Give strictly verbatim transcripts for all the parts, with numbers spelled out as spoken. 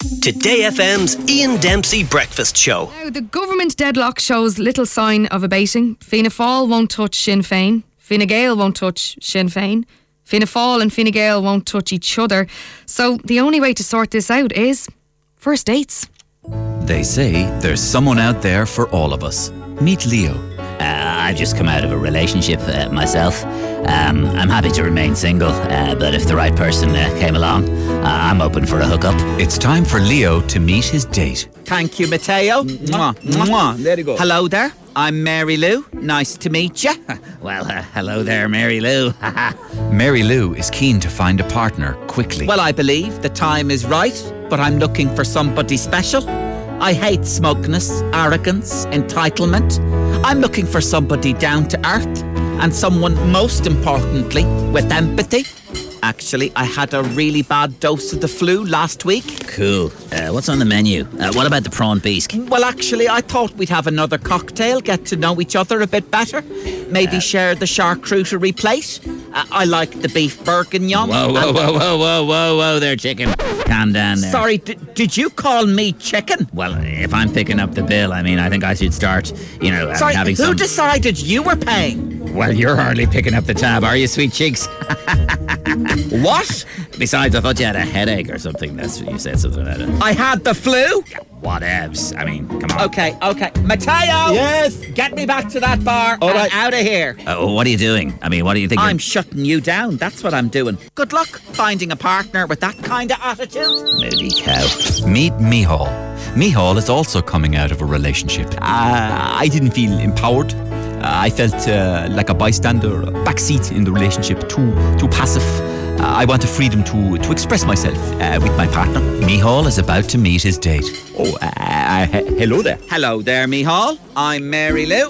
Today F M's Ian Dempsey Breakfast Show. Now, the government deadlock shows little sign of abating. Fianna Fáil won't touch Sinn Féin. Fine Gael won't touch Sinn Féin. Fianna Fáil and Fine Gael won't touch each other. So the only way to sort this out is first dates. They say there's someone out there for all of us. Meet Leo. Uh, I've just come out of a relationship uh, myself. Um, I'm happy to remain single, uh, but if the right person uh, came along, uh, I'm open for a hookup. It's time for Leo to meet his date. Thank you, Matteo. Mwah, mwah. There you go. Hello there. I'm Mary Lou. Nice to meet you. Well, uh, hello there, Mary Lou. Mary Lou is keen to find a partner quickly. Well, I believe the time is right, but I'm looking for somebody special. I hate smugness, arrogance, entitlement. I'm looking for somebody down to earth and someone, most importantly, with empathy. Actually, I had a really bad dose of the flu last week. Cool. Uh, what's on the menu? Uh, what about the prawn bisque? Well, actually, I thought we'd have another cocktail, get to know each other a bit better. Maybe uh, share the charcuterie plate. Uh, I like the beef bourguignon. Whoa, whoa, whoa, whoa, whoa, whoa, whoa there, chicken. Calm down there. Sorry, d- did you call me chicken? Well, if I'm picking up the bill, I mean, I think I should start, you know, Sorry, having who some... decided you were paying? Well, you're hardly picking up the tab, are you, sweet cheeks? What? Besides, I thought you had a headache or something. That's what you said, something about it. I had the flu? Whatevs. I mean, come on. Okay, okay. Matteo! Yes? Get me back to that bar All and right. out of here. Uh, what are you doing? I mean, what do you think? I'm shutting you down. That's what I'm doing. Good luck finding a partner with that kind of attitude. Moody cow. Meet Mihal. Mihal is also coming out of a relationship. Uh, I didn't feel empowered. Uh, I felt uh, like a bystander, a backseat in the relationship, too too passive. Uh, I wanted freedom to to express myself uh, with my partner. Mihal is about to meet his date. Oh, uh, uh, he- hello there. Hello there, Mihal. I'm Mary Lou.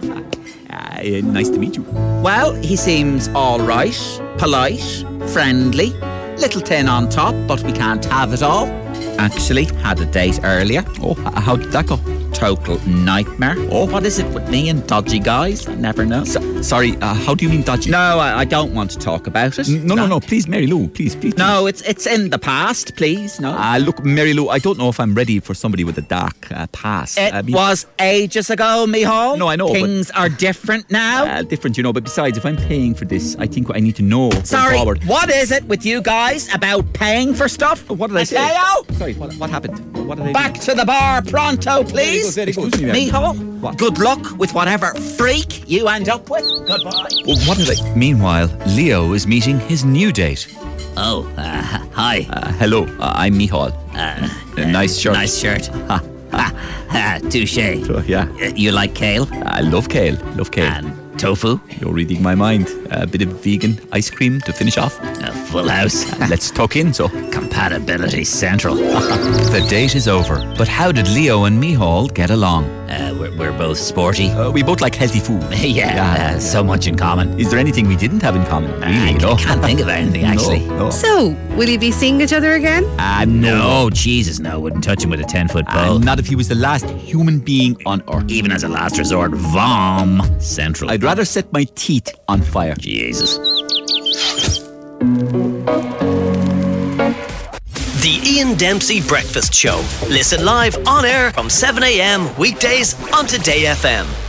Uh, nice to meet you. Well, he seems all right, polite, friendly, little tin on top, but we can't have it all. Actually, had a date earlier. Oh, h- how did that go? Total nightmare. Oh, what is it with me and dodgy guys? I never know. So, sorry, uh, how do you mean dodgy? No, I, I don't want to talk about it. N- No, no, no, please, Mary Lou, please, please. No, it's it's in the past, please. No. Uh, look, Mary Lou, I don't know if I'm ready for somebody with a dark uh, past. It I mean, was ages ago, Mihal. No, I know, but- Things are different now. uh, different, you know, but besides, if I'm paying for this, I think I need to know going Sorry, forward. what is it with you guys about paying for stuff? What did I say? Matteo? Sorry, what, what happened? What did I do? Back to the bar pronto, please. Very good, very good. Mihal, What? good luck with whatever freak you end up with. Goodbye. Well, what did I... Meanwhile, Leo is meeting his new date. Oh, uh, hi. Uh, hello, uh, I'm Mihal. Uh, A nice shirt. Nice shirt. Ha, Ha, ha, touche. so, yeah. Uh, You like kale? I love kale, love kale. And tofu? You're reading my mind. A bit of vegan ice cream to finish off. A full house? Let's tuck in, so. Compatibility central. The date is over, but how did Leo and Mihal get along? Uh, we're, we're both sporty. Uh, we both like healthy food. yeah, uh, so much in common. Is there anything we didn't have in common? Really, I you know? can't think of anything, actually. No, no. So, will you be seeing each other again? Uh, no. No, Jesus, no. Wouldn't touch him with a ten-foot pole. Uh, not if he was the last human being on earth. Even as a last resort, vom central. I'd rather set my teeth on fire. Jesus. The Ian Dempsey Breakfast Show. Listen live on air from seven a.m. weekdays on Today F M.